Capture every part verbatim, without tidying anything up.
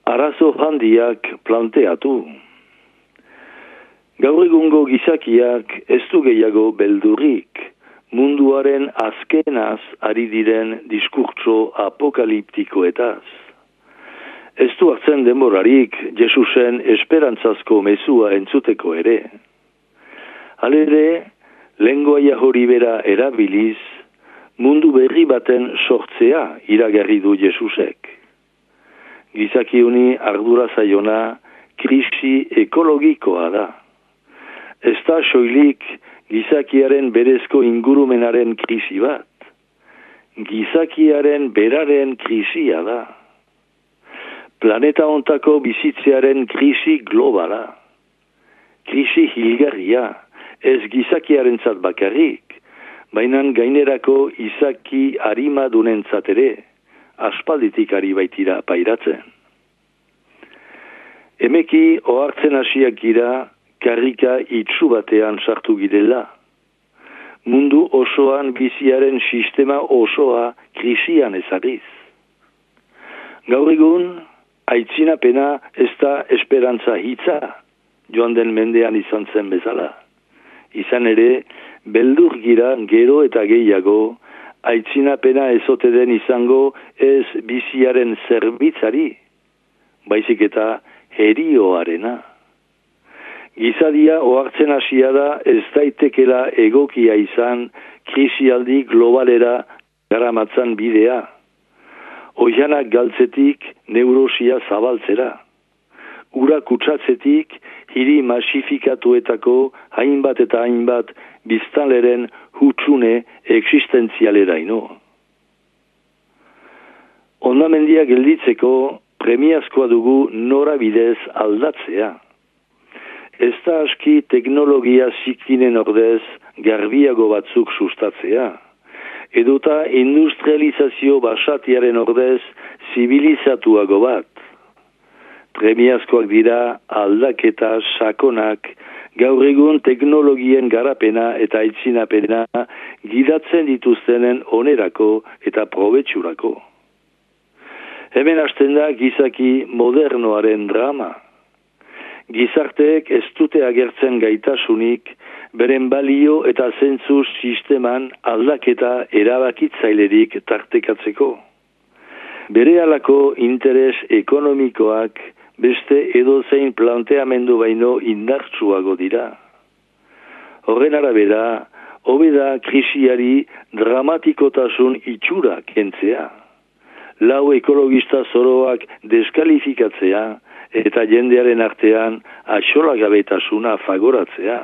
arazo handiak planteatu. Gaur egungo gizakiak ez du gehiago beldurrik, munduaren azkenaz ari diren diskurtso apokaliptikoetaz. Ez du hartzen denborarik Jesusen esperantzazko mezua entzuteko ere. Halere, lengoaia hori bera erabiliz, mundu berri baten sortzea iragarri du Jesusek. Gizakiuni ardura zaiona krisi ekologikoa da. Ez da soilik gizakiaren berezko ingurumenaren krisi bat. Gizakiaren beraren krisia da. Planeta ontako bizitzearen krisi globala. Krisi hilgarria, ez gizakiarentzat bakarrik, baina gainerako izaki arimadunentzat ere, aspalditik ari baitira pairatzen. Emeki ohartzen hasiak gira, karrika itsu batean sartu girela. Mundu osoan biziaren sistema osoa krisian ezarriz. Gaur egun, aitzinapena ez da esperantza hitza, joan den mendean izan zen bezala. Izan ere, beldur gira gero eta gehiago, aitzinapena ezote den izango ez biziaren zerbitzari, baizik eta herioarena. Gizadia ohartzen hasia da ez daitekela egokia izan krisialdi globalera garamatzan bidea. Oianak galtzetik neurosia zabaltzera. Ura kutsatzetik hiri masifikatuetako hainbat eta hainbat biztanleren hutsune existentzialeraino. Hondamendia gelditzeko premiazkoa dugu norabidez aldatzea. Ez da aski teknologia zikinen ordez garbiago batzuk sustatzea. Edota industrializazio basatiaren ordez zibilizatuago bat. Premiazkoak dira aldaketa sakonak, gaur egun teknologien garapena eta aitzinapena gidatzen dituztenen onerako eta probetxurako. Hemen hasten da gizaki modernoaren drama. Gizarteek ez dute agertzen gaitasunik, beren balio eta zentzu sisteman aldaketa erabakitzailerik tartekatzeko. Bere halako interes ekonomikoak beste edozein planteamendu baino indartsuago dira. Horren arabera, hobe da krisiari dramatikotasun itxura kentzea. Lau ekologista zoroak deskalifikatzea eta jendearen artean axolagabetasuna fagoratzea.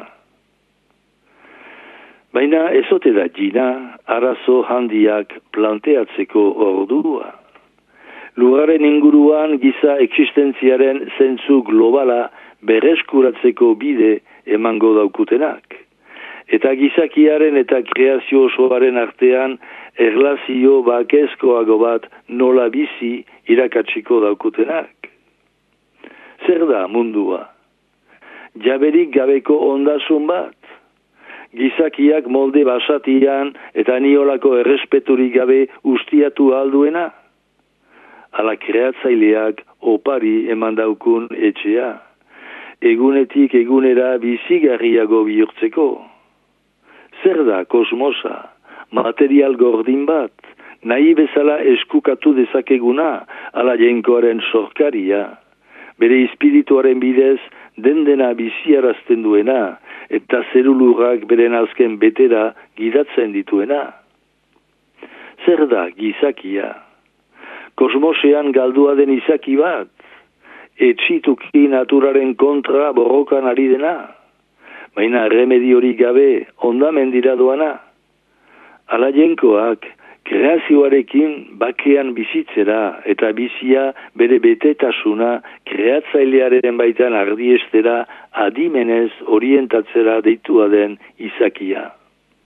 Baina ezote da jina arazo handiak planteatzeko ordua. Lugaren inguruan giza existentziaren zentzu globala bereskuratzeko bide emango daukutenak. Eta gizakiaren eta kreazio osoaren artean erlazio bakezkoago bat nola bizi irakatsiko daukutenak. Zer da mundua? Jaberik gabeko ondasun bat? Gizakiak molde basatian eta niolako errespeturik gabe ustiatu alduena? Ala kreatzaileak opari eman daukun etxea, egunetik egunera bizigarriago bihurtzeko. Zer da kosmosa, material gordin bat, nahi bezala eskukatu dezakeguna, ala jainkoaren sorkaria, bere espirituaren bidez den dena biziarazten duena, eta zerulurrak beren azken betera gidatzen dituena. Zer da gizakia? Kosmosean galdua den izaki bat, etxituki naturaren kontra borrokan ari dena, baina remediorik gabe ondamendira doana. Ala jenkoak kreazioarekin bakean bizitzera eta bizia bere betetasuna kreatzailearen baitan ardiestera adimenez orientatzera deitua den izakia.